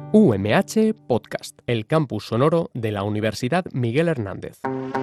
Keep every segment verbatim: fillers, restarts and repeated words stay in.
U M H Podcast, el campus sonoro de la Universidad Miguel Hernández.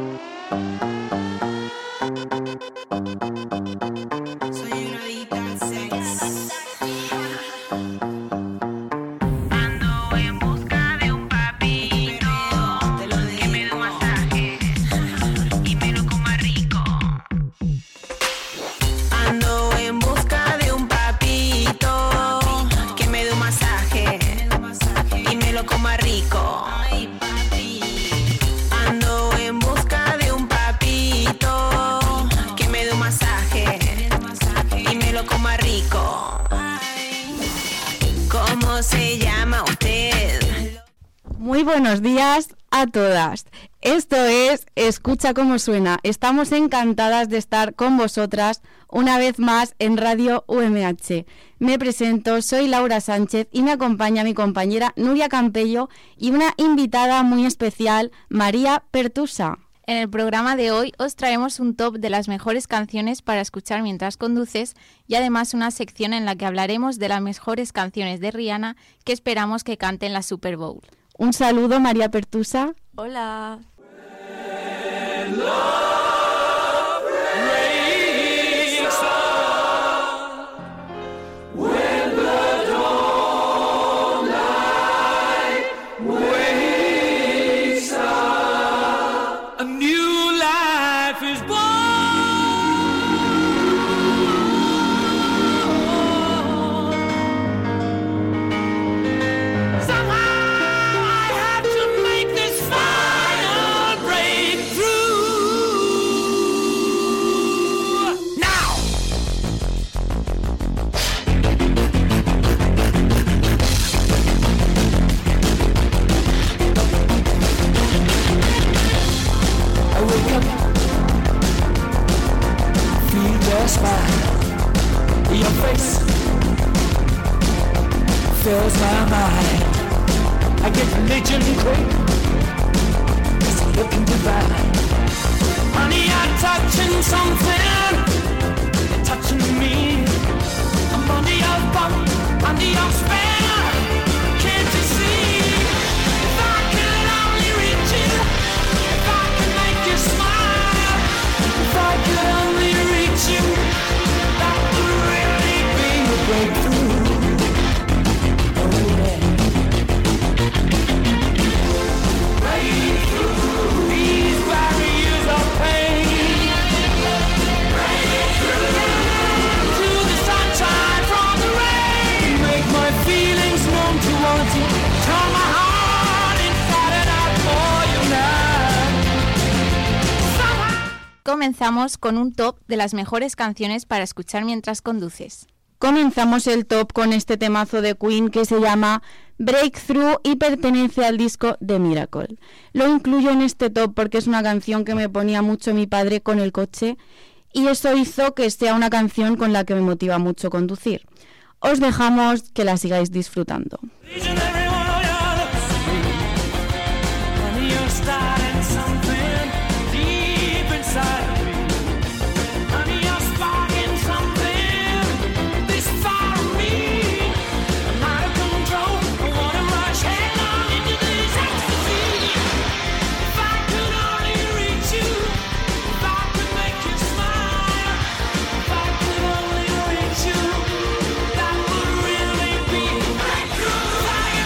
Muy buenos días a todas. Esto es Escucha cómo suena. Estamos encantadas de estar con vosotras una vez más en Radio U M H. Me presento, soy Laura Sánchez y me acompaña mi compañera Nuria Campello y una invitada muy especial, María Pertusa. En el programa de hoy os traemos un top de las mejores canciones para escuchar mientras conduces y además una sección en la que hablaremos de las mejores canciones de Rihanna que esperamos que cante en la Super Bowl. Un saludo, María Pertusa. Hola. Fills my mind. I get religion quick. It's looking divine. Honey, I'm touching something. You're touching me. I'm under your thumb, under your spell. Can't you see? If I could only reach you, if I could make you smile, if I could only reach you, that would really be a breakthrough. Comenzamos con un top de las mejores canciones para escuchar mientras conduces. Comenzamos el top con este temazo de Queen que se llama Breakthrough y pertenece al disco The Miracle. Lo incluyo en este top porque es una canción que me ponía mucho mi padre con el coche y eso hizo que sea una canción con la que me motiva mucho conducir. Os dejamos que la sigáis disfrutando. Fire!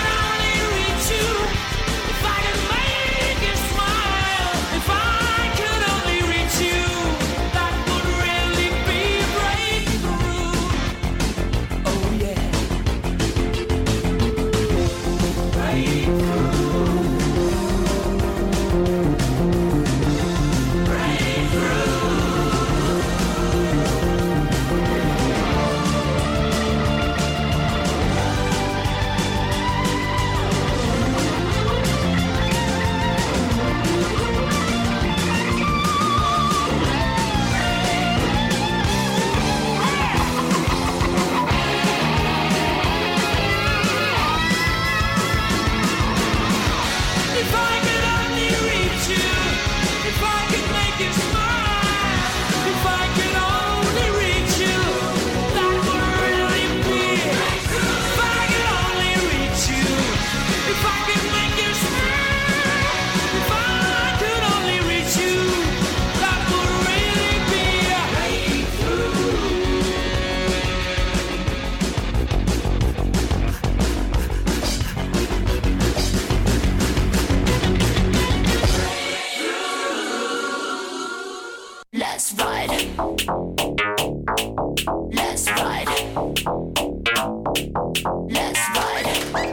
Let's ride.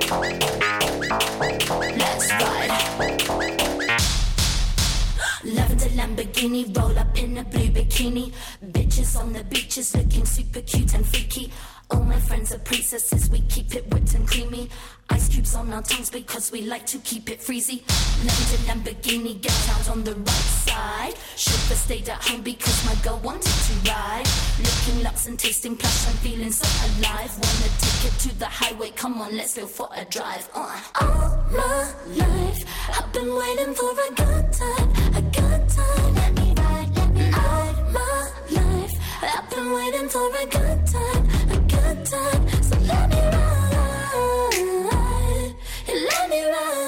Let's ride. Lavender Lamborghini, roll up in a blue bikini. Bitches on the beaches looking super cute and freaky. All my friends are princesses, we keep it whipped and creamy. Ice cubes on our tongues because we like to keep it freezy. Lavender Lamborghini, get out on the right side. Chauffeur stayed at home because my girl wanted to ride. Looking luxe and tasting plush, I'm feeling so alive. Want a ticket to the highway, come on, let's go for a drive. uh. All my life, I've been waiting for a good time, a good time. Let me ride, let me ride. All my life, I've been waiting for a good time, a good time. So let me ride, let me ride,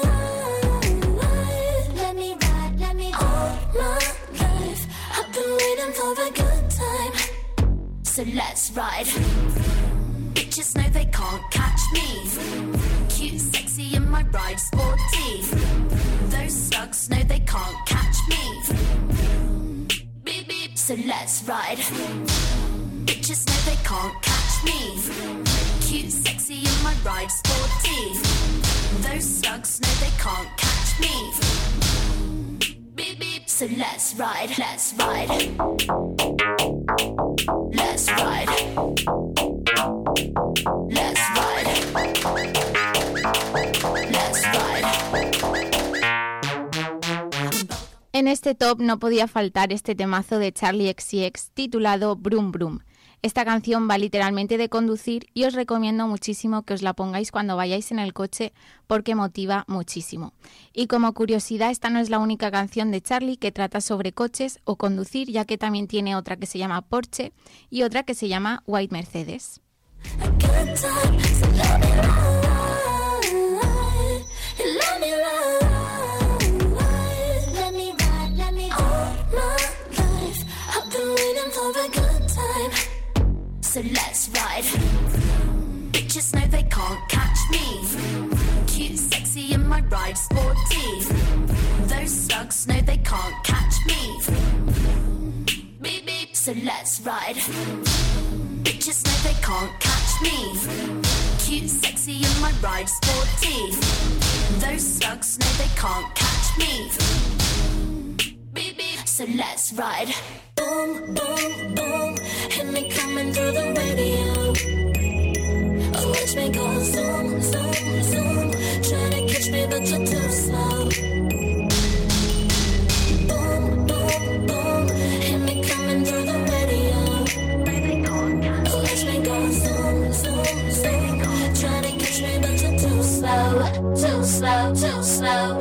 let me ride, let me ride. All my life, I've been waiting for a good time. So let's ride. Bitches know they can't catch me. Cute, sexy, in my ride, sporty. Those slugs know they can't catch me. Beep, beep. So let's ride. Bitches know they can't catch me. Cute, sexy, in my ride, sporty. Those slugs know they can't catch me. Beep, beep. So let's ride, let's ride. Let's ride. Let's ride. Let's ride. En este top no podía faltar este temazo de Charli X C X titulado Brum Brum. Esta canción va literalmente de conducir y os recomiendo muchísimo que os la pongáis cuando vayáis en el coche porque motiva muchísimo. Y como curiosidad, esta no es la única canción de Charli que trata sobre coches o conducir, ya que también tiene otra que se llama Porsche y otra que se llama White Mercedes. So let's ride. Bitches know they can't catch me. Cute, sexy, in my ride, sporty. Those slugs know they can't catch me. Beep, beep. So let's ride. Bitches know they can't catch me. Cute, sexy, in my ride, sporty. Those slugs know they can't catch me. Beep, beep. So let's ride. Boom, boom, boom. Hit me coming through the radio. Oh, watch me go zoom, zoom, zoom. Try to catch me, but you're too slow. Boom, boom, boom. Hit me coming through the radio. Oh, watch me go zoom, zoom, zoom. Try to catch me, but you're too slow. Too slow, too slow.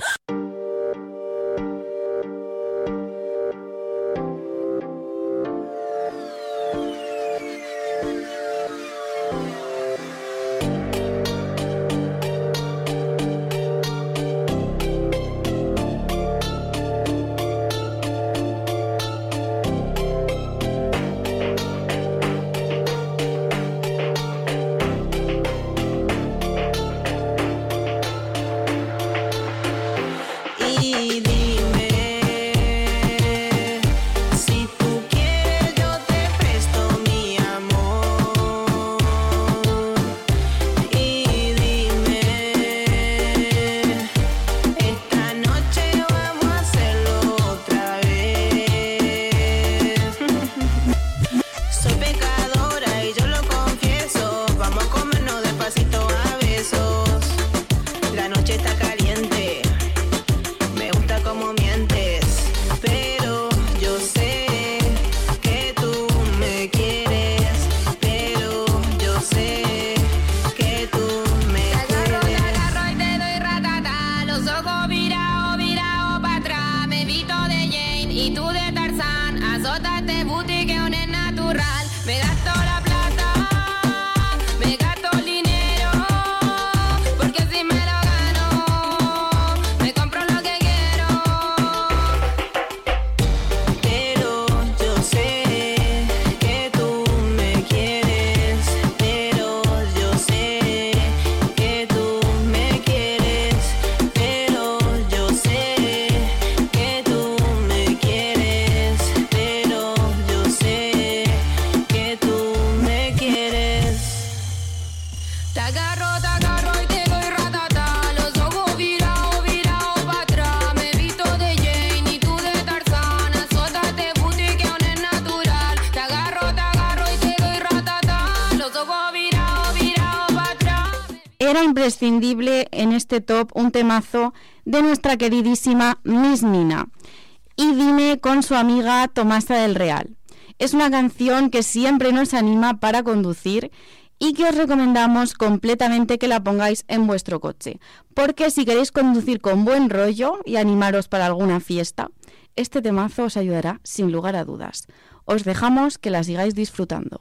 agarro, te agarro y te doy ratata. Los ojos virados, virados para atrás. Me visto de Jane y tú de Tarzana. Azótate, puti, que aún es natural. Te agarro, te agarro y te doy ratata. Los ojos virados, virados para atrás. Era imprescindible en este top un temazo de nuestra queridísima Miss Nina. Y Dime con su amiga Tomasa del Real. Es una canción que siempre nos anima para conducir y que os recomendamos completamente que la pongáis en vuestro coche. Porque si queréis conducir con buen rollo y animaros para alguna fiesta, este temazo os ayudará sin lugar a dudas. Os dejamos que la sigáis disfrutando.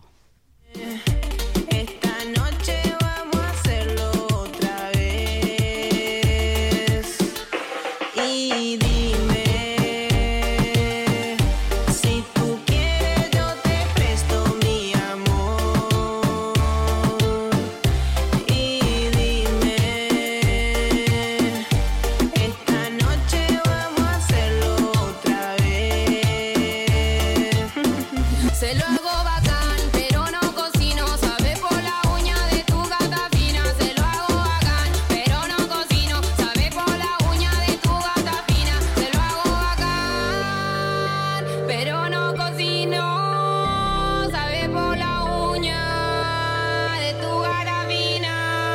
Se lo hago bacán, pero no cocino. Sabe por la uña de tu gata fina. Se lo hago bacán, pero no cocino. Sabe por la uña de tu gata fina. Se lo hago bacán, pero no cocino. Sabe por la uña de tu gata fina.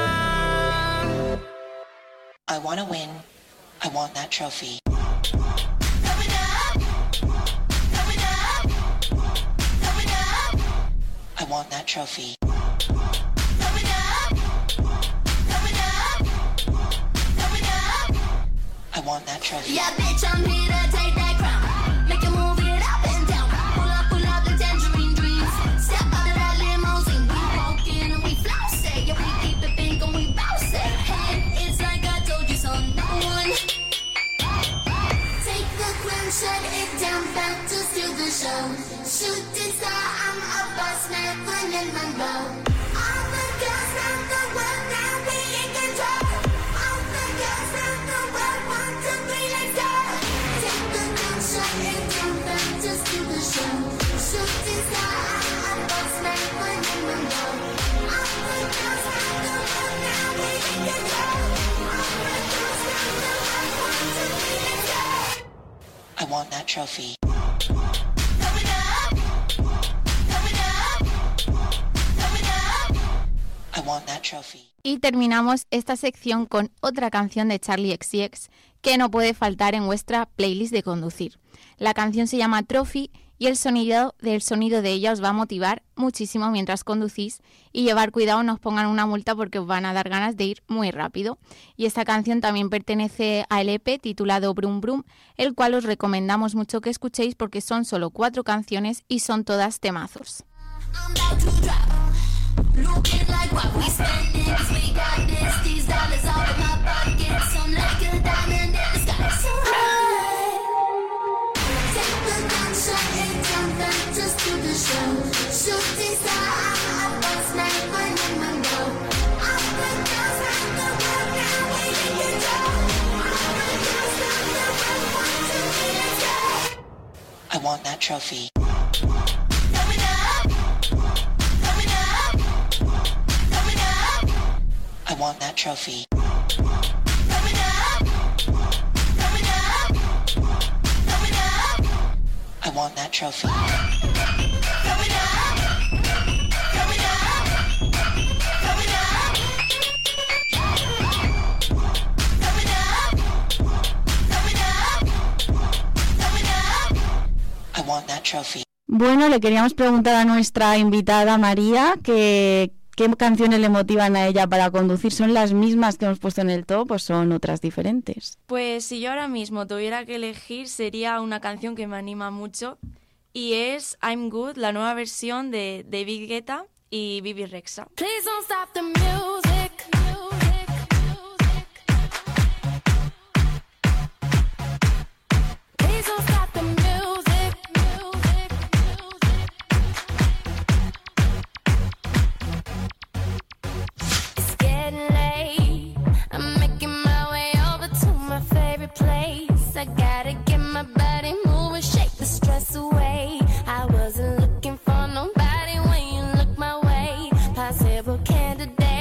I wanna win. I want that trophy. I want that trophy. Coming up, coming up, coming up. I want that trophy. Yeah, bitch, I'm here to take that crown. Make you move it up and down. Pull up, pull up the tangerine dreams. Step out of that limousine. We walk in and we flouse it. Yeah, we keep it pink and we bounce it. Hey, it's like I told you so. No one. Take the crown, shut it down, back to steal the show. Shooting star, I'm a boss man, Marilyn Monroe. All the girls around the world now be in control. All the girls around the world want to be like that. Take the crown, shut it down, back to steal the show. Shooting star, I'm a boss man, Marilyn Monroe. All the girls around the world now be in control. All the girls around the world want to be like that. I want that trophy. I want that trophy. Y terminamos esta sección con otra canción de Charli X C X que no puede faltar en vuestra playlist de conducir. La canción se llama Trophy y el sonido del sonido de ella os va a motivar muchísimo mientras conducís y llevar cuidado, no os pongan una multa porque os van a dar ganas de ir muy rápido. Y esta canción también pertenece al E P titulado Brum Brum, el cual os recomendamos mucho que escuchéis porque son solo cuatro canciones y son todas temazos. I'm about to drop. Looking like what we spending, cause we got this. These dollars all in my pocket. Some like a diamond in the sky. So high. Take the gun, shut it down, back just to the show. Shooting star, I'm a boss man, Marilyn Monroe. All the girls around the world now we in control. All the girls around the world want to be like that. I want that trophy. Coming up, coming up, coming up. I want that trophy. Coming up, coming up, coming up. I want that trophy. Coming up, coming up, coming up. Coming up, coming up, coming up. I want that trophy. Bueno, le queríamos preguntar a nuestra invitada María que qué canciones le motivan a ella para conducir. ¿Son las mismas que hemos puesto en el top o son otras diferentes? Pues si yo ahora mismo tuviera que elegir sería una canción que me anima mucho y es I'm Good, la nueva versión de David Guetta y Bibi Rexha. Please don't stop the music. Music, music. Please don't stop the music. Music, music. It's getting late. I'm making my way over to my favorite place. I gotta get my body moving, shake the stress away. I wasn't looking for nobody when you look my way. Possible candidate.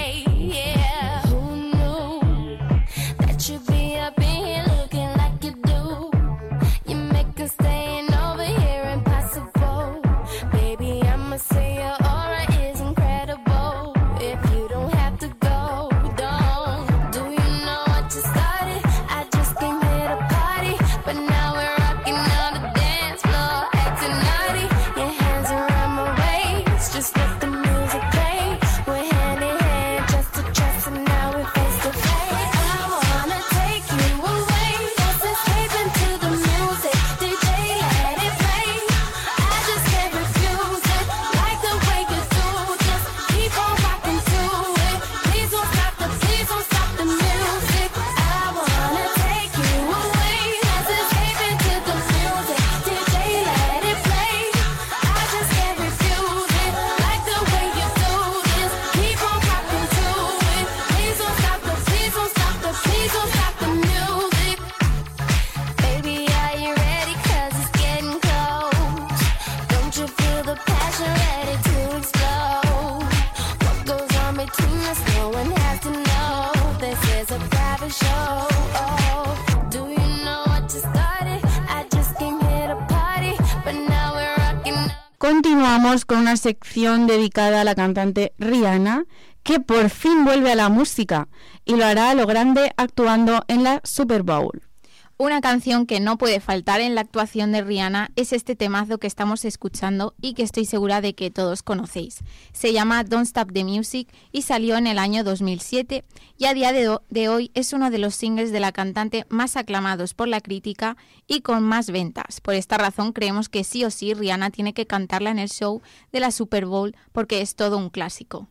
between us, no one has to know. This is a private show. Oh, do you know what just started? I just came here to party, but now we're rocking. Continuamos con una sección dedicada a la cantante Rihanna, que por fin vuelve a la música y lo hará a lo grande actuando en la Super Bowl. Una canción que no puede faltar en la actuación de Rihanna es este temazo que estamos escuchando y que estoy segura de que todos conocéis. Se llama Don't Stop the Music y salió en el año dos mil siete y a día de, de hoy es uno de los singles de la cantante más aclamados por la crítica y con más ventas. Por esta razón creemos que sí o sí Rihanna tiene que cantarla en el show de la Super Bowl porque es todo un clásico.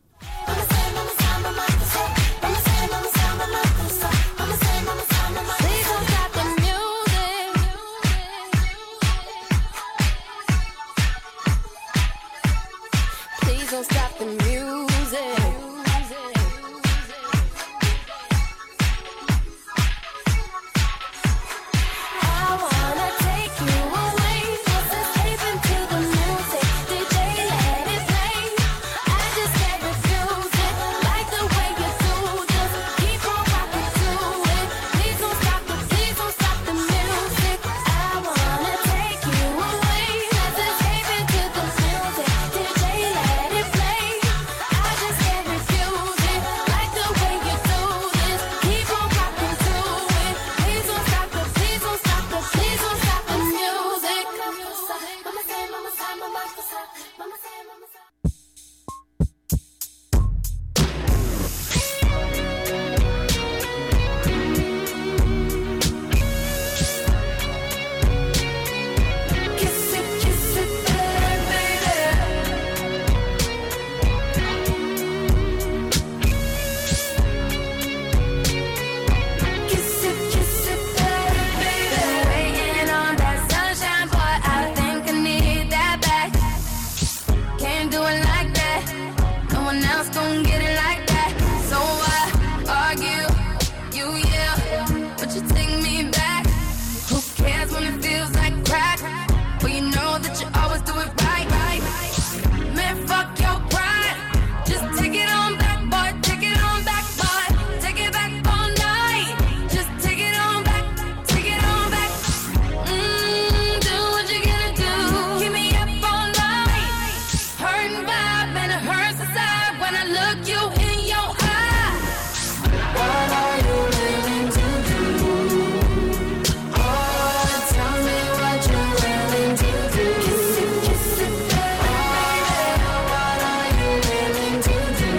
Don't stop the music. I wanna take you away. Let's escape into the music. D J, let it play. I just can't refuse it. Like the way you do. Just keep on rocking to it. Please don't stop the, please don't stop the music. I wanna take you away. Let's escape into the music. D J, let it play. I just can't refuse it. Like the way you do this. Keep on rocking to it. Please don't stop the, please don't stop the, please don't stop the music. Mama say, mama say, mama say, mama say, mama say. Kiss it, kiss it, baby. Kiss it, kiss it, baby. Waiting on that sunshine, boy, I think I need that back. Can't do it like that. No one else gon' get it like that. So I argue, you yeah, but you take me back. Who cares when it feels like crack? Well, you know that you always do it right, right. Man, fuck your pride. Just take it on back, boy. Take it on back, boy. Take it back all night. Just take it on back. Take it on back. Mmm, do what you gonna do. Keep me up all night. Hurting vibe and it hurts inside when I look you in your eye. What are you willing to do? Oh, tell me what you're willing to do. Kiss it, kiss it, baby. What are you willing to do?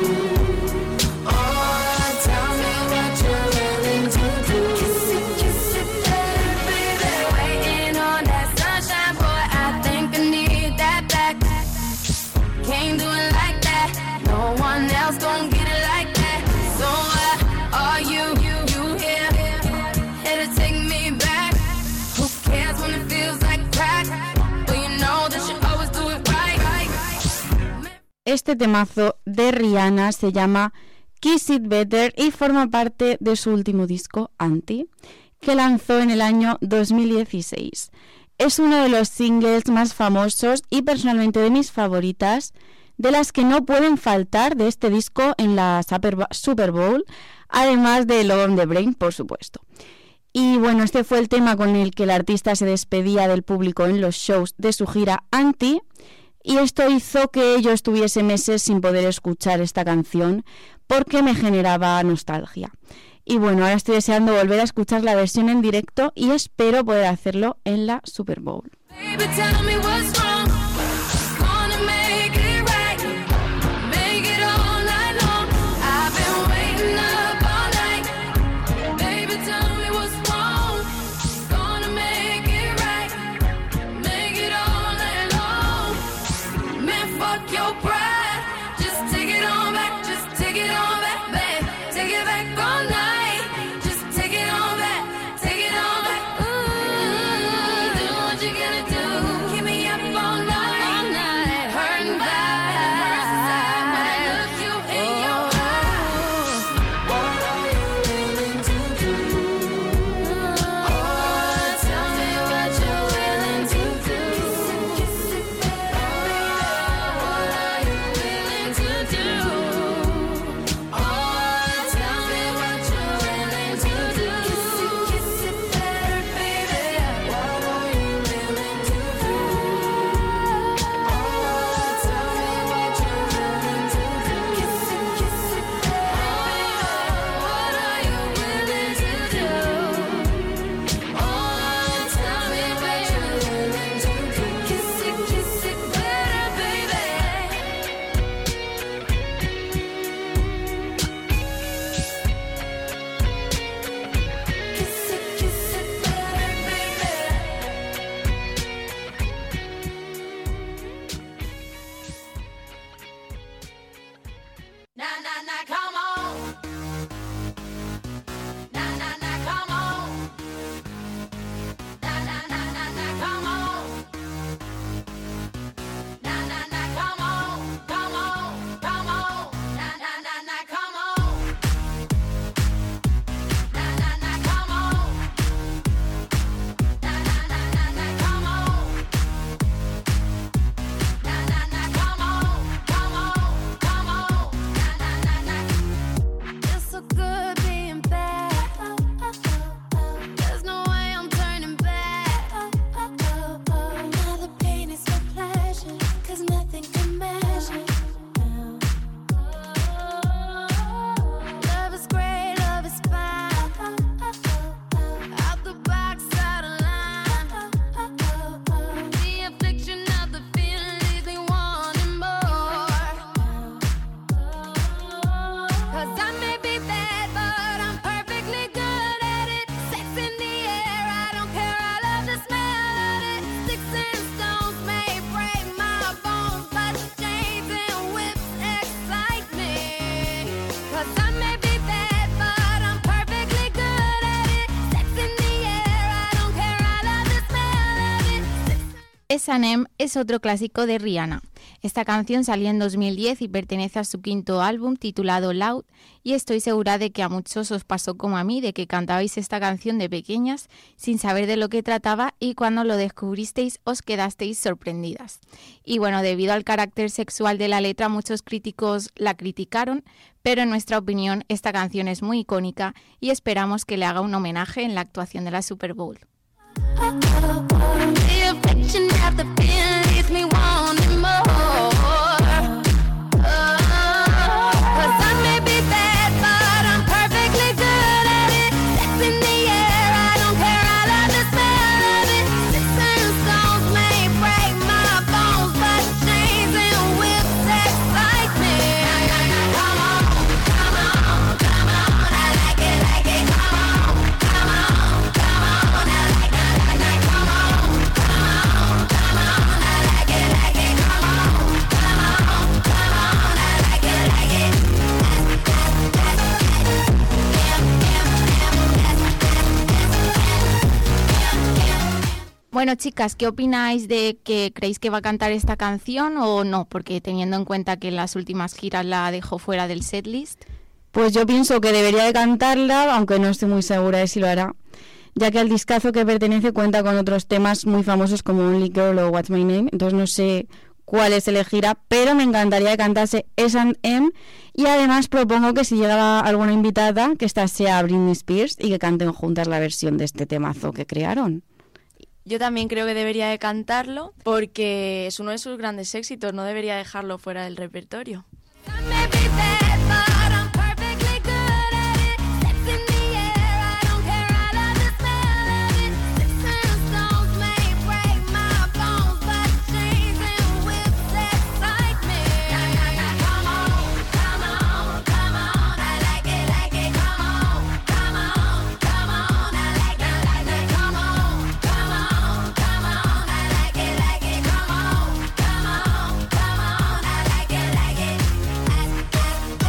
Oh, tell me what you're willing to do. Kiss it, kiss it, baby. Waiting on that sunshine, boy, I think I need that back. Can't do it like that. No one else gon' get it like that. So uh, are you, you, you here? Here to take me back. Who cares when it feels like crack? But you know that you always do it right, right. Este temazo de Rihanna se llama Kiss It Better y forma parte de su último disco, Anti, que lanzó en el año dos mil dieciséis. Es uno de los singles más famosos y personalmente de mis favoritas, de las que no pueden faltar de este disco en la Super Bowl, además de Love on the Brain, por supuesto. Y bueno, este fue el tema con el que el artista se despedía del público en los shows de su gira Anti, y esto hizo que yo estuviese meses sin poder escuchar esta canción porque me generaba nostalgia. Y bueno, ahora estoy deseando volver a escuchar la versión en directo y espero poder hacerlo en la Super Bowl. Baby, tell me what's wrong. Gonna make it right. Make it all night long. I've been waiting up all night. Baby, tell me what's wrong. Gonna make it right. Make it all night long. Man, fuck your pride. Just take it on back. Just take it on back, babe. Take it back all night. Just take it on back. Take it on back. Ooh, do what you gonna do. Keep me up all night. na, come on. Na, na, na, come on. Na, na, na, na, na, come on. Na, na, na, come on. Come on, come on. Na, na, na, na, come on. Na, na, na, come on. Na, na, na, na, na, come on. Na, na, na, come on. Come on, come on. Na, na, na, na. Feels so good being bad. There's no way I'm turning back. Now the pain is so pleasure, 'cause nothing can measure. Love is great, love is fine. Out the box, out of line. The affliction of the feeling leaves me wanting more. 'Cause I may be bad, but I'm perfectly good at it. Sex in the air, I don't care, I love the smell of it. Sticks and stones may break my bones, but chains and whips excite me. 'Cause I may be bad, but I'm perfectly good at it. Sex in the air, I don't care, I love the smell of it. S and M es otro clásico de Rihanna. Esta canción salió en dos mil diez y pertenece a su quinto álbum titulado Loud, y estoy segura de que a muchos os pasó como a mí, de que cantabais esta canción de pequeñas sin saber de lo que trataba y cuando lo descubristeis os quedasteis sorprendidas. Y bueno, debido al carácter sexual de la letra muchos críticos la criticaron, pero en nuestra opinión esta canción es muy icónica y esperamos que le haga un homenaje en la actuación de la Super Bowl. The affliction of the feeling leaves me wanting more. 'Cause I may be bad, but I'm perfectly good at it. Sex in the air, I don't care, I love the smell of it. Sticks and stones may break my bones, but chains and whips excite me. Come on, come on, come on, I like it, like it. Come on, come on, come on, I like it, like it. Come on, come on, come on, I like it, like it. Come on, come on, come on, I like it, like it. Bueno, chicas, ¿qué opináis de que creéis que va a cantar esta canción o no? Porque teniendo en cuenta que en las últimas giras la dejó fuera del setlist. Pues yo pienso que debería de cantarla, aunque no estoy muy segura de si lo hará, ya que al discazo que pertenece cuenta con otros temas muy famosos como Only Girl o What's My Name, entonces no sé cuáles elegirá, pero me encantaría que cantase S and M, y además propongo que si llegaba alguna invitada, que esta sea Britney Spears y que canten juntas la versión de este temazo que crearon. Yo también creo que debería de cantarlo porque es uno de sus grandes éxitos, no debería dejarlo fuera del repertorio. I may be bad, but I'm perfectly good at it. Sex in the air, I don't care, I love the smell of it. Sticks and stones may break my bones, but chains and whips excite me. Come on, come on, come on, I like it, like it. Come on, come on, come on, I like it, like it. Come on, come on, come on, I like it, like it. Come on, come on, come on, I like it, like it.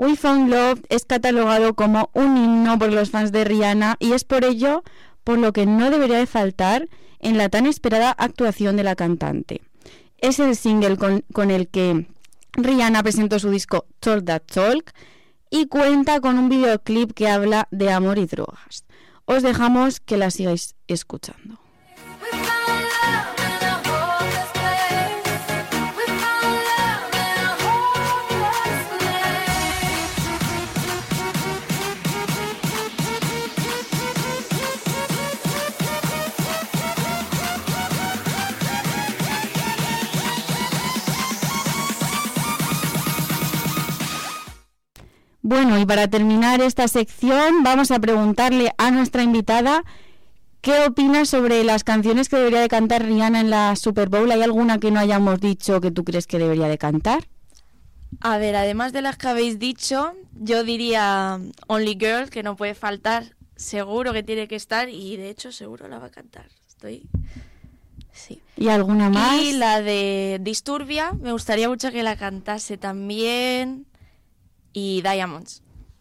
We Found Love es catalogado como un himno por los fans de Rihanna y es por ello por lo que no debería de faltar en la tan esperada actuación de la cantante. Es el single con, con el que Rihanna presentó su disco Talk That Talk y cuenta con un videoclip que habla de amor y drogas. Os dejamos que la sigáis escuchando. Bueno, y para terminar esta sección vamos a preguntarle a nuestra invitada qué opina sobre las canciones que debería de cantar Rihanna en la Super Bowl. ¿Hay alguna que no hayamos dicho que tú crees que debería de cantar? A ver, además de las que habéis dicho, yo diría Only Girl, que no puede faltar, seguro que tiene que estar y de hecho seguro la va a cantar. Estoy... Sí. ¿Y alguna más? Y la de Disturbia, me gustaría mucho que la cantase también. Y Diamonds.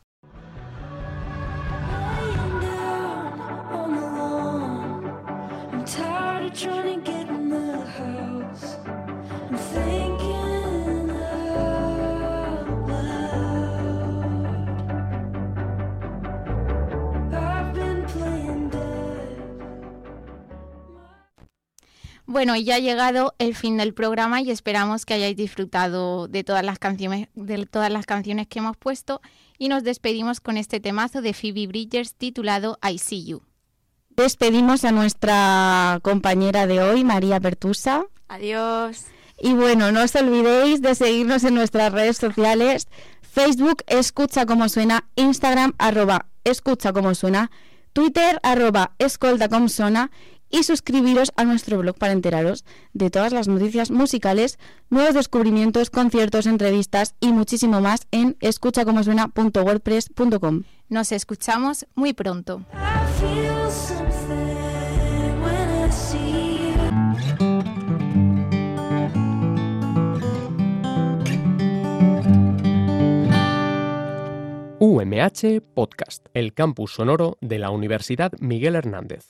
Bueno, ya ha llegado el fin del programa y esperamos que hayáis disfrutado de todas las canciones, de todas las canciones que hemos puesto y nos despedimos con este temazo de Phoebe Bridgers titulado I See You. Despedimos a nuestra compañera de hoy, María Pertusa. Adiós. Y bueno, no os olvidéis de seguirnos en nuestras redes sociales, Facebook, Escucha Como Suena, Instagram, arroba Escucha Como Suena, Twitter, arroba Escolta Com Sona, y suscribiros a nuestro blog para enteraros de todas las noticias musicales, nuevos descubrimientos, conciertos, entrevistas y muchísimo más en escucha como suena punto wordpress punto com. Nos escuchamos muy pronto. U M H Podcast, el campus sonoro de la Universidad Miguel Hernández.